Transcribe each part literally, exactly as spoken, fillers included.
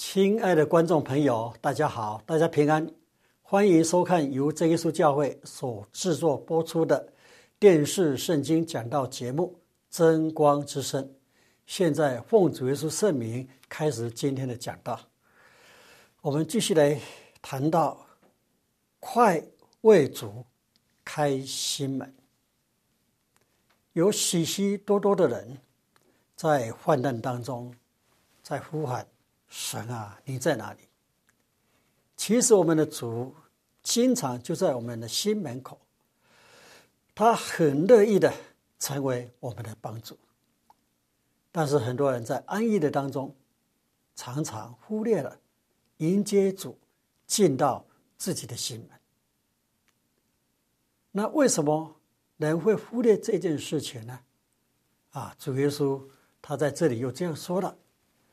亲爱的观众朋友，大家好，大家平安，欢迎收看由真耶稣教会所制作播出的电视圣经讲道节目《真光之声》。现在奉主耶稣圣名开始今天的讲道。我们继续来谈到快为主开心门。有许许多多的人在患难当中在呼喊，神啊，你在哪里？其实我们的主经常就在我们的心门口，他很乐意的成为我们的帮助。但是很多人在安逸的当中，常常忽略了迎接主进到自己的心门。那为什么人会忽略这件事情呢？啊，主耶稣他在这里又这样说了，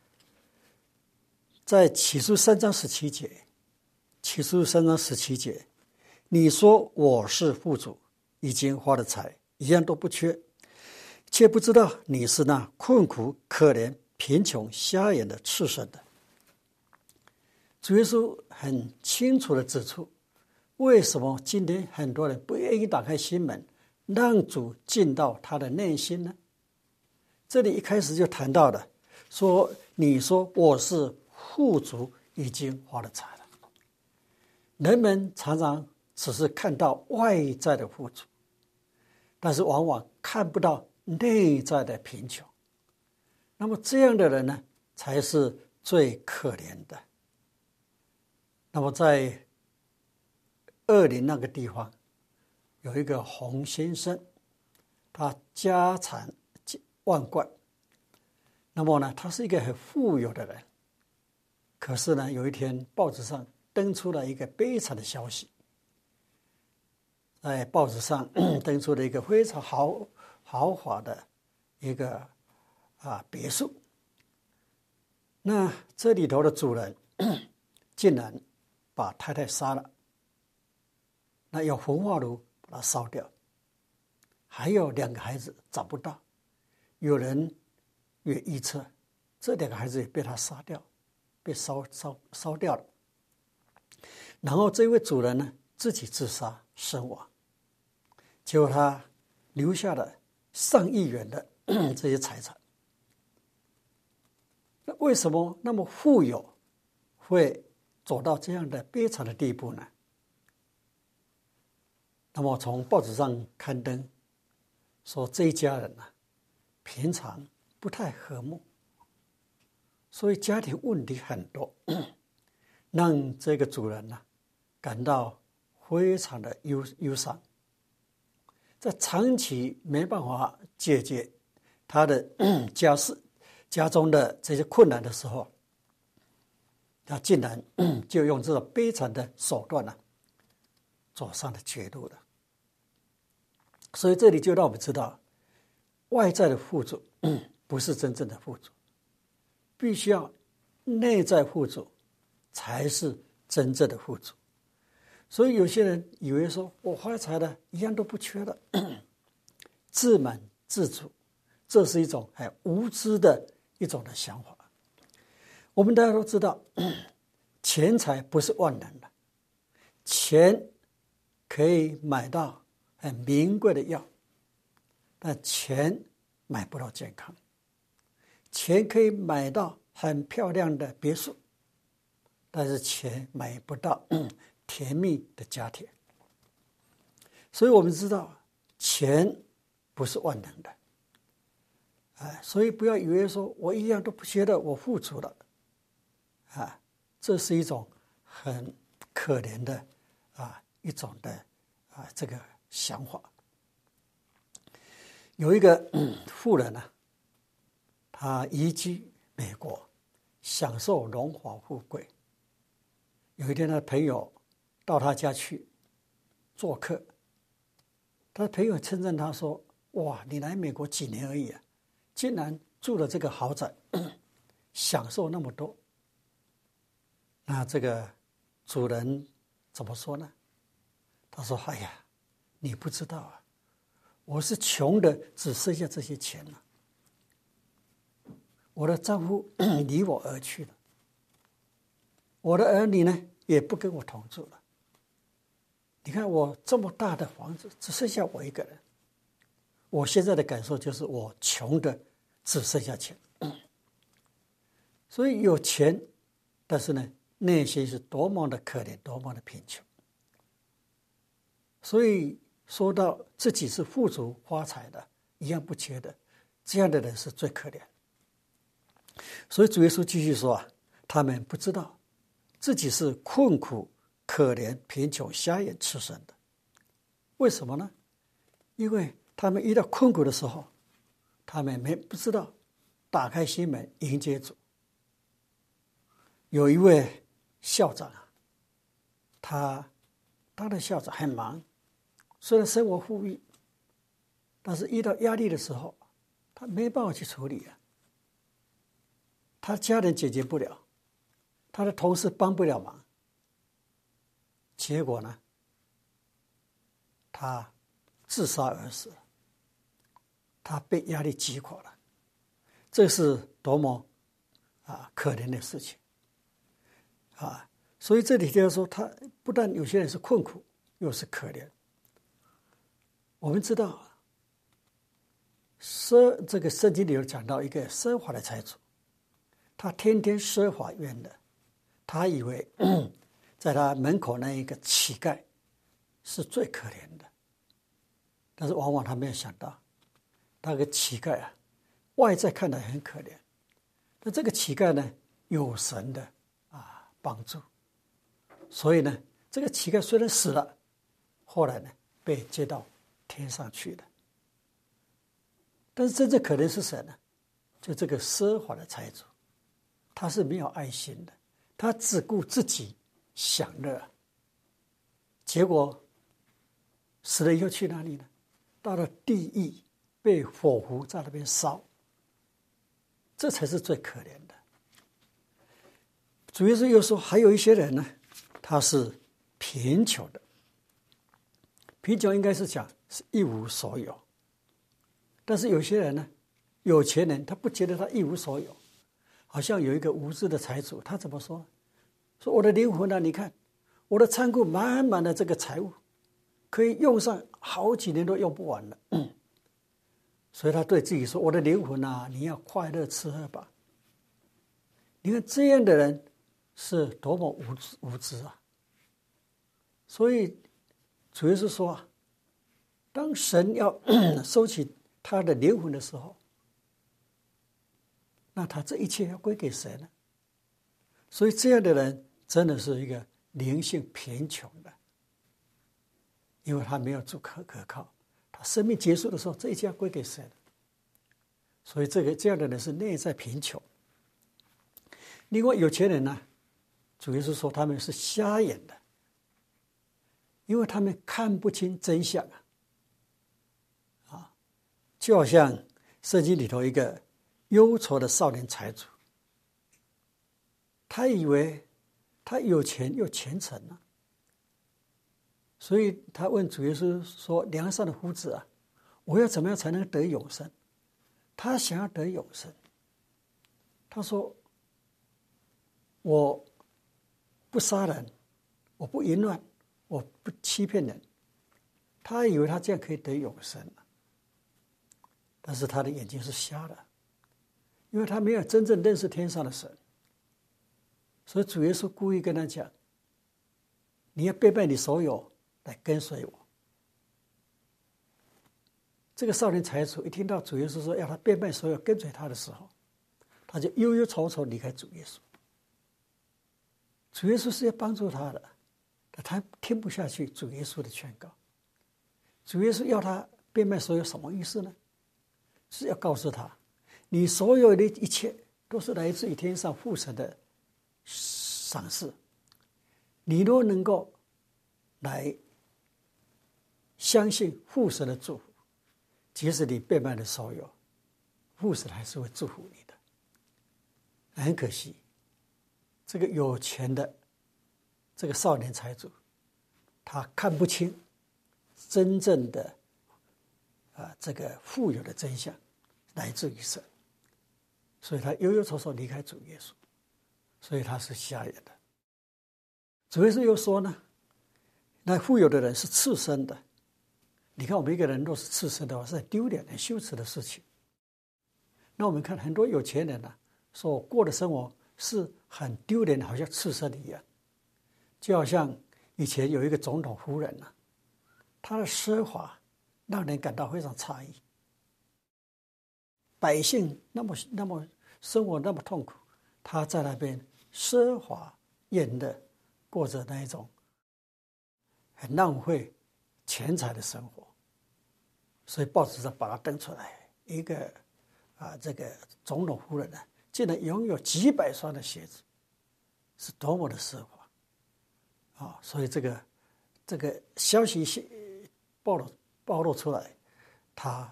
在启示三章十七节，启示三章十七节，你说我是富足，已经花了财，一样都不缺，却不知道你是那困苦、可怜、贫穷、瞎眼的、赤身的。主耶稣很清楚地指出，为什么今天很多人不愿意打开心门，让主进到他的内心呢？这里一开始就談到的，說你說我是富足，已經花了財了。人們常常只是看到外在的富足，但是往往看不到內在的貧窮。那麼這樣的人呢，才是最可憐的。那麼在二林那個地方，有一個洪先生，他家產萬貫，那麼呢，他是一個很富有的人。可是呢，有一天報紙上登出了一個悲慘的消息，在報紙上登出了一個非常豪豪華的一個啊別墅。那這裡頭的主人竟然把太太殺了，那用焚化爐把它燒掉，還有兩個孩子找不到。有人也預測這兩個孩子也被他殺掉，被燒燒燒掉了。然後這位主人呢，自己自殺身亡，結果他留下了上億元的這些財產。那為什麼那麼富有會走到這樣的悲慘的地步呢？那麼從報紙上刊登說，這一家人呢，平常不太和睦，所以家庭問題很多，讓這個主人呢感到非常的憂憂傷。在長期沒辦法解決他的家事家中的這些困難的時候，他竟然就用這種悲慘的手段呢，走上了絕路了。所以這裡就讓我們知道，外在的富足不是真正的富足，必須要內在富足才是真正的富足。所以有些人以為說，我花財了一樣都不缺了，自滿自足，這是一種很無知的一種的想法。我們大家都知道，錢財不是萬能的，錢可以買到很名貴的藥，但錢買不到健康。錢可以買到很漂亮的別墅，但是錢買不到甜蜜的家庭。所以我們知道，錢不是萬能的。哎，所以不要以為說我一樣都不缺的，我富足了。啊，這是一種很可憐的啊一種的啊這個想法。有一個富人呢，他移居美國，享受榮華富貴。有一天他的朋友到他家去做客，他的朋友稱讚他說，哇，你來美國幾年而已啊，竟然住了這個豪宅，享受那麼多。那這個主人怎麼說呢？他說，哎呀，你不知道啊，我是窮的只剩下這些錢了，我的丈夫離我而去了， 我的儿女呢也不跟我同住了。你看我这么大的房子，只剩下我一个人。我现在的感受就是我穷的只剩下钱。所以有钱，但是呢内心是多么的可怜，多么的贫穷。所以说到自己是富足发财的，一样不缺的，这样的人是最可怜。所以主耶稣继续说啊，他们不知道自己是困苦、可怜、贫穷、瞎眼、赤身的。为什么呢？因为他们遇到困苦的时候，他们没不知道打开心门迎接主。有一位校长啊，他当了校长很忙，虽然生活富裕，但是遇到压力的时候，他没办法去处理啊。他家人解决不了，他的同事帮不了忙，结果呢，他自杀而死了。他被压力击垮了，这是多么啊可怜的事情啊！所以这里就要说，他不但有些人是困苦，又是可怜。我们知道，奢这个圣经里有讲到一个奢华的财主，他天天奢华宴的，他以为在他门口那一个乞丐是最可怜的，但是往往他没有想到，那个乞丐啊，外在看来很可怜，但这个乞丐呢，有神的啊帮助，所以呢，这个乞丐虽然死了，后来呢被接到天上去了。但是真正可怜是谁呢？就这个奢华的财主，他是没有爱心的，他只顾自己享乐，结果死了以后去哪里呢？到了地狱，被火湖在那边烧，这才是最可怜的。主耶稣又说，还有一些人呢，他是贫穷的。贫穷应该是讲是一无所有，但是有些人呢，有钱人他不觉得他一无所有，好像有一个无知的财主，他怎么说？说我的灵魂啊，你看我的仓库满满的这个财物，可以用上好几年都用不完了。所以他对自己说，我的灵魂啊，你要快乐吃喝吧。你看这样的人是多么无知无知啊！所以主耶稣说啊，当神要收起他的灵魂的时候，那他这一切要归给谁呢？所以这样的人真的是一个灵性贫穷的，因为他没有主可可靠，他生命结束的时候，这一切要归给谁呢？所以这个这样的人是内在贫穷。另外有钱人呢，主耶稣说他们是瞎眼的，因为他们看不清真相啊！啊，就好像圣经里头一个忧愁的少年财主，他以为他有钱又虔诚啊，所以他问主耶稣说：“梁上的夫子啊，我要怎么样才能得永生？”他想要得永生，他说：“我不杀人，我不淫乱，我不欺骗人。”他以为他这样可以得永生，但是他的眼睛是瞎的，因为他没有真正认识天上的神。所以主耶稣故意跟他讲：“你要背叛你所有来跟随我。”这个少年财主一听到主耶稣说要他背叛所有跟随他的时候，他就忧忧愁愁离开主耶稣。主耶稣是要帮助他的，但他听不下去主耶稣的劝告。主耶稣要他背叛所有什么意思呢？是要告诉他，你所有的一切都是来自于天上父神的赏赐，你若能够来相信父神的祝福，即使你背叛了所有，父神还是会祝福你的。很可惜，这个有钱的这个少年财主，他看不清真正的啊这个富有的真相来自于神，所以他忧忧愁愁离开主耶稣，所以他是瞎眼的。 主耶稣又说呢，那富有的人是赤身的。你看我们一个人若是赤身的话，是很丢脸很羞耻的事情。那我们看很多有钱人呢、啊，所过的生活是很丢脸，好像赤身一样。就好像以前有一个总统夫人呢、啊，她的奢华让人感到非常诧异。百姓那么那么生活那么痛苦，她在那边奢华宴乐，过着那一种很浪费钱财的生活。所以报纸上把它登出来，一个啊，这个总统夫人呢，竟然拥有几百双的鞋子，是多么的奢华啊！所以这个这个消息暴露暴露出来，他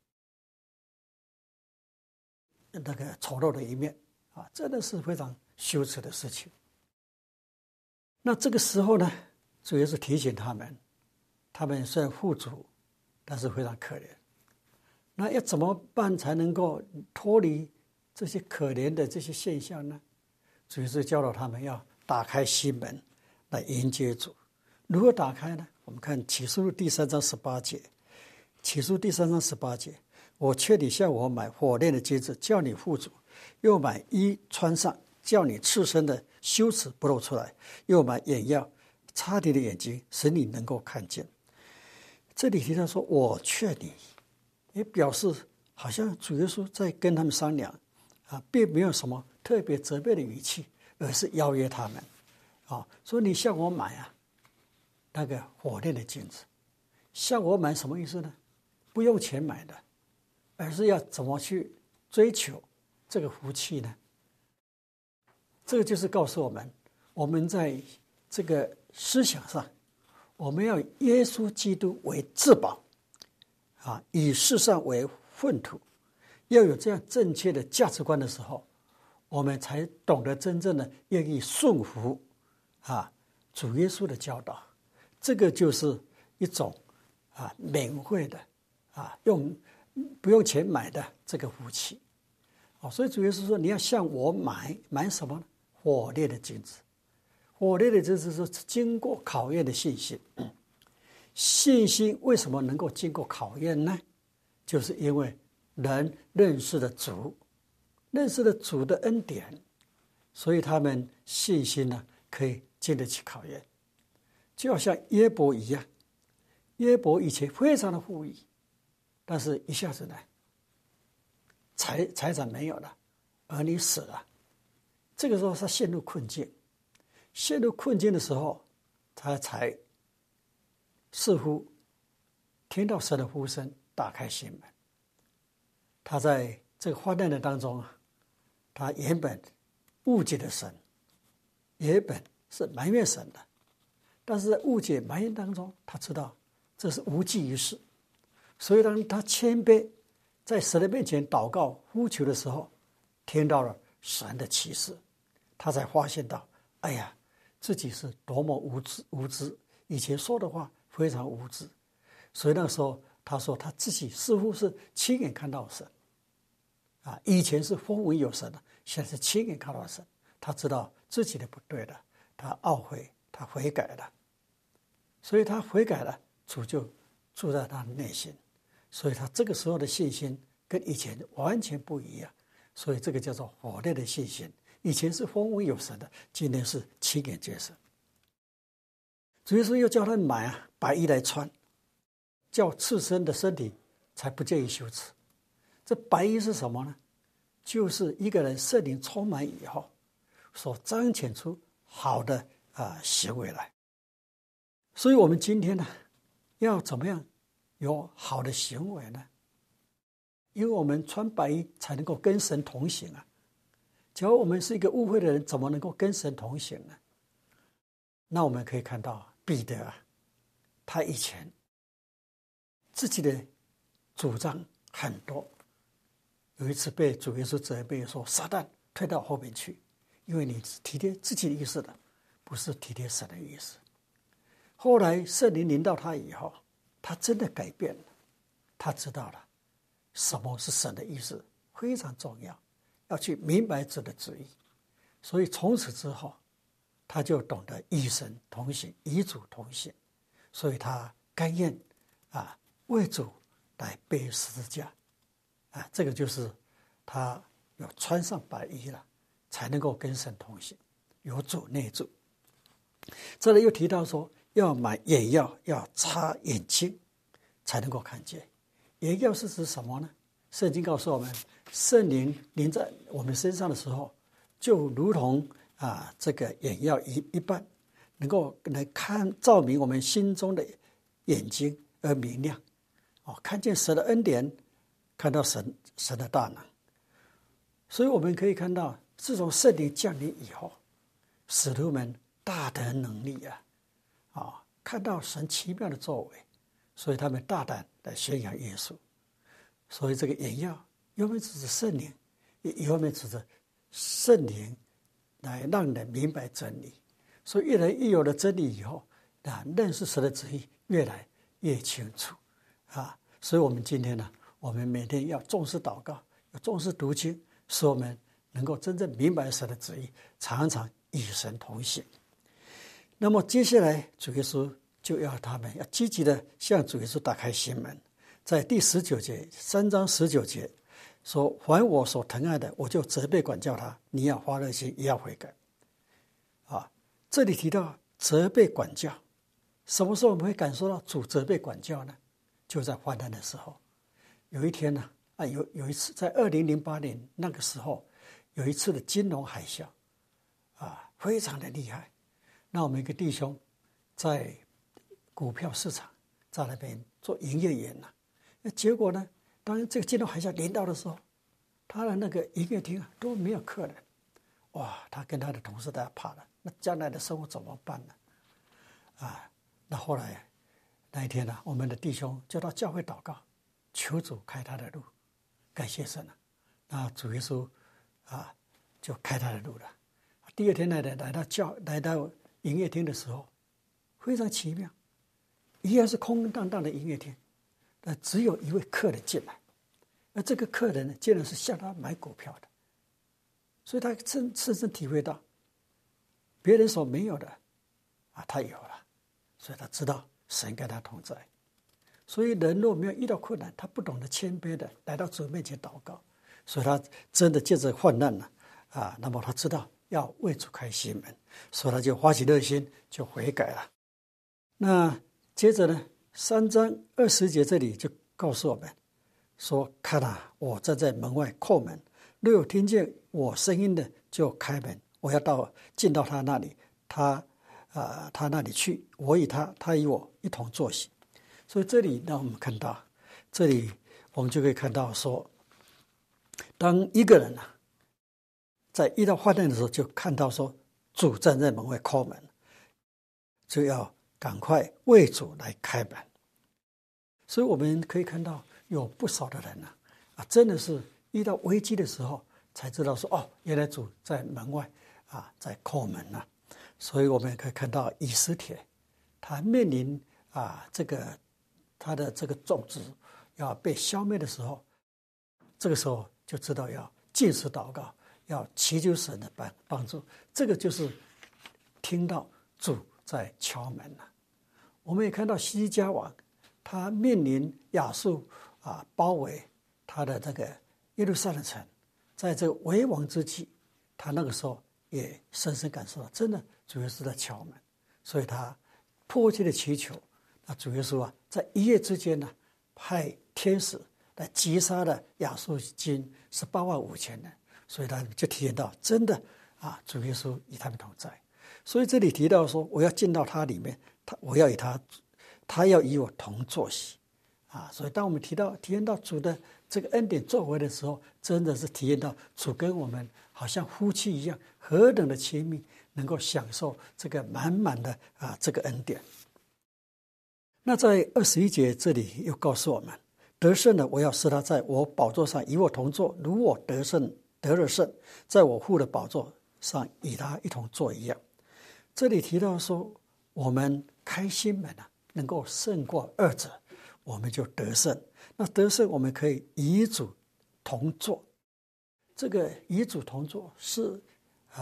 那个丑陋的一面啊，真的是非常羞耻的事情。那这个时候呢，主要是提醒他们，他们虽然富足，但是非常可怜。那要怎么办才能够脱离这些可怜的这些现象呢？主要是教导他们要打开心门来迎接主。如何打开呢？我们看启示录第三章十八节。启示录第三章十八节，我劝你向我买火炼的金子，叫你富足；又买衣穿上，叫你赤身的羞耻不露出来；又买眼药擦你的眼睛，使你能够看见。这里提到说我劝你，也表示好像主耶稣在跟他们商量啊，并没有什么特别责备的语气，而是邀约他们啊，说你向我买啊那个火炼的金子。向我买什么意思呢？不用钱买的，而是要怎么去追求这个福气呢？这个就是告诉我们，我们在这个思想上，我们要以耶稣基督为至宝啊，以世上为粪土。要有这样正确的价值观的时候，我们才懂得真正的愿意顺服啊主耶稣的教导。这个就是一种啊免费的啊用不用钱买的这个福气啊。所以主耶稣说，你要向我买买什么呢？火炼的金子。火炼的金子是经过考验的信心。信心为什么能够经过考验呢？就是因为人认识了主，认识了主的恩典，所以他们信心呢可以经得起考验。就好像约伯一样，约伯以前非常的富裕，但是一下子呢，财财产没有了，儿女死了，这个时候他陷入困境。陷入困境的时候，他才似乎听到神的呼声，打开心门。他在这个患难的当中啊，他原本误解了神，原本是埋怨神的，但是在误解埋怨当中，他知道这是无济于事。所以当他谦卑在神的面前祷告呼求的时候，听到了神的启示，他才发现到，哎呀，自己是多么无知无知，以前说的话非常无知。所以那时候他说他自己似乎是亲眼看到神啊，以前是风闻有神的，现在是亲眼看到神。他知道自己的不对了，他懊悔，他悔改了。所以他悔改了，主就住在他的内心。所以他这个时候的信心跟以前完全不一样。所以这个叫做火炼的信心。以前是风闻有神的，今天是亲眼见神。主耶稣又叫他买啊白衣来穿，叫赤身的身体才不介意羞耻。这白衣是什么呢？就是一个人圣灵充满以后所彰显出好的啊、呃、行为来。所以我们今天呢，要怎么样有好的行为呢？因为我们穿白衣才能够跟神同行啊。假如我们是一个误会的人，怎么能够跟神同行呢？那我们可以看到彼得啊，他以前自己的主张很多，有一次被主耶稣责备说：“撒旦，退到后面去，因为你体贴自己的意思的，不是体贴神的意思。”后来圣灵临到他以后，他真的改变了，他知道了什么是神的意思，非常重要，要去明白主的旨意。所以从此之后， 他就懂得与神同行，与主同行，所以他甘愿啊为主来背十字架啊，这个就是他要穿上白衣了，才能够跟神同行，有主内住。这里又提到说，要买眼药，要擦眼睛，才能够看见。眼药是指什么呢？圣经告诉我们，圣灵临在我们身上的时候，就如同啊这个眼药一一般，能够来看照明我们心中的眼睛而明亮，哦，看见神的恩典，看到神神的大能。所以我们可以看到，自从圣灵降临以后，使徒们大得能力啊，啊、哦，看到神奇妙的作为，所以他们大胆来宣扬耶稣。所以这个眼药，一方面指着圣灵，一方面指着圣灵来让人明白真理。所以一人一有了真理以后，啊，认识神的旨意越来越清楚啊。所以我们今天呢，我们每天要重视祷告，要重视读经，使我们能够真正明白神的旨意，常常与神同行。那么接下来主耶稣就要他们要积极的向主耶稣打开心门，在第十九节三章十九节说：凡我所疼爱的，我就责备管教他，你要发热心，也要悔改。啊，这里提到责备管教，什么时候我们会感受到主责备管教呢？就在患难的时候。有一天呢，啊，有有一次在二零零八年那个时候，有一次的金融海啸，啊，非常的厉害。那我们一个弟兄在股票市场在那边做营业员呢、啊，那结果呢，当这个金融海啸临到的时候，他的那个营业厅啊都没有客人，哇，他跟他的同事大家怕了，那将来的生活怎么办呢？啊，那后来那一天呢、啊，我们的弟兄就到教会祷告，求主开他的路，感谢神啊，那主耶稣啊就开他的路了。第二天来的来到教来到营业厅的时候，非常奇妙，一样是空荡荡的营业厅，那只有一位客人进来，而这个客人呢，竟然是向他买股票的，所以他深深深体会到，别人所没有的，啊，他有了，所以他知道神跟他同在。所以人若没有遇到困难，他不懂得谦卑的来到主面前祷告，所以他真的借着患难呢，啊，那么他知道要为主开心门，所以他就发起热心，就悔改了。那接着呢，三章二十节这里就告诉我们说：看啊，我站在门外叩门，若有听见我声音的，就开门，我要到进到他那里，他啊、呃、他那里去，我与他，他与我一同坐席。所以这里让我们看到，这里我们就可以看到说，当一个人啊，在遇到患难的时候，就看到说主站在门外叩门，就要赶快为主来开门。所以我们可以看到有不少的人啊，啊，真的是遇到危机的时候才知道说，哦，原来主在门外啊，在叩门啊。所以我们也可以看到以斯帖，他面临啊这个他的这个种子要被消灭的时候，这个时候就知道要禁食祷告，要祈求神的帮帮助。这个就是听到主在敲门了。我们也看到希西家王，他面临亚述啊包围他的这个耶路撒冷城，在这个为王之际，他那个时候也深深感受到，真的主耶稣在敲门，所以他迫切的祈求。那主耶稣啊，在一夜之间呢，派天使来击杀了亚述军十八万五千人，所以他就体验到真的啊，主耶稣与他们同在。所以这里提到说，我要进到他里面，他我要与他，他要与我同坐席啊。所以当我们提到体验到主的这个恩典作为的时候，真的是体验到主跟我们好像夫妻一样，何等的亲密，能够享受这个满满的啊这个恩典。那在二十一节这里又告诉我们，得胜的我要使他在我宝座上与我同坐，如我得胜得了胜，在我父的宝座上与他一同坐一样。这里提到说，我们开心门啊，能够胜过二者，我们就得胜。那得胜，我们可以与主同坐。这个与主同坐是啊，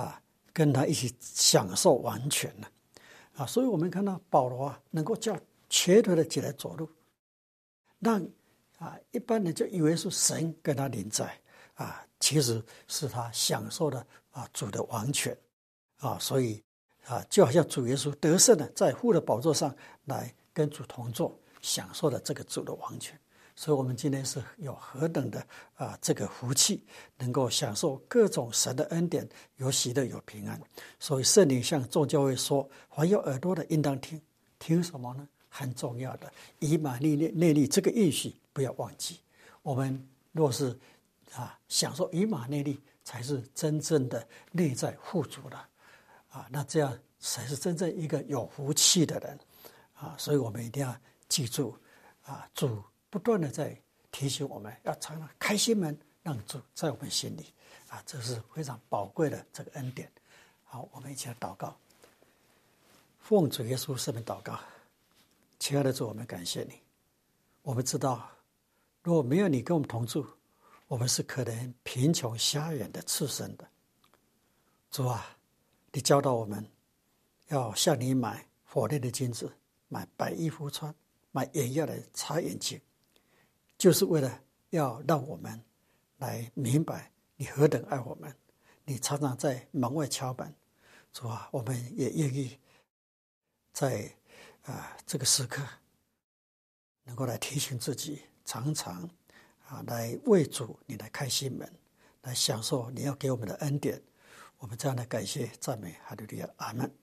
跟他一起享受完全了啊！所以我们看到保罗啊，能够叫瘸腿的起来走路，让啊一般人就以为是神跟他临在啊，其实是他享受的啊主的王权啊，所以啊就好像主耶稣得胜了，在父的宝座上来跟主同坐，享受了这个主的王权。所以我们今天是有何等的啊这个福气，能够享受各种神的恩典，有喜乐有平安。所以圣灵向众教会说，凡有耳朵的应当听。听什么呢？很重要的以马内利内利这个应许不要忘记。我们若是啊享受以马内利，才是真正的内在富足的啊，那这样才是真正一个有福气的人啊。所以我们一定要记住啊，主不断的在提醒我们要常常开心门，让主在我们心里啊，这是非常宝贵的这个恩典。好，我们一起来祷告，奉主耶稣圣名祷告。亲爱的主，我们感谢你。我们知道，如果没有你跟我们同住，我们是可能贫穷瞎眼的赤身的。主啊，你教导我们要向你买火炼的金子，买白衣服穿，买眼药来擦眼睛，就是为了要让我们来明白你何等爱我们。你常常在门外敲门，主啊，我们也愿意在啊这个时刻能够来提醒自己，常常啊来为主你来开心门，来享受你要给我们的恩典。我们这样的感谢赞美，哈利路亚，阿们。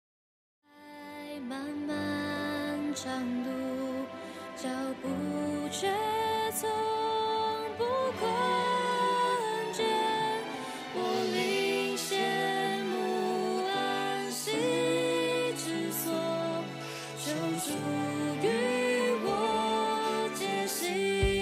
漫漫长路，脚步却从不困倦。我领羡慕安息之所，求主与我结行。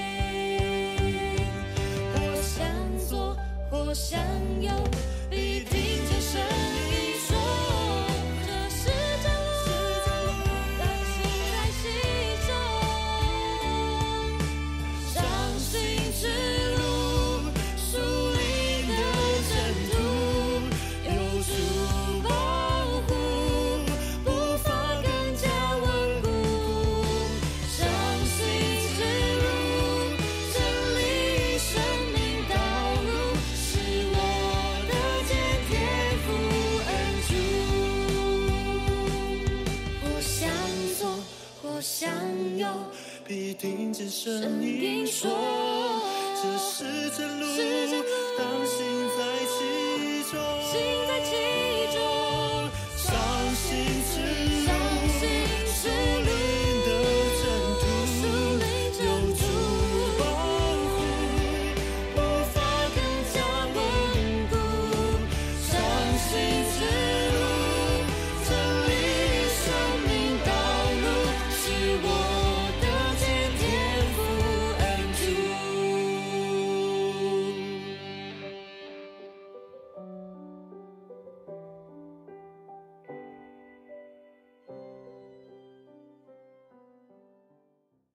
或向左，或向右，必听见声音说，这是真路，当行在其中。伤心之路，属灵的征途，有主保护，步伐更加稳固。伤心之路，真理生命道路，是我的坚天父恩主。或向左，或向右， 必听见声音说，这是真路，当行在其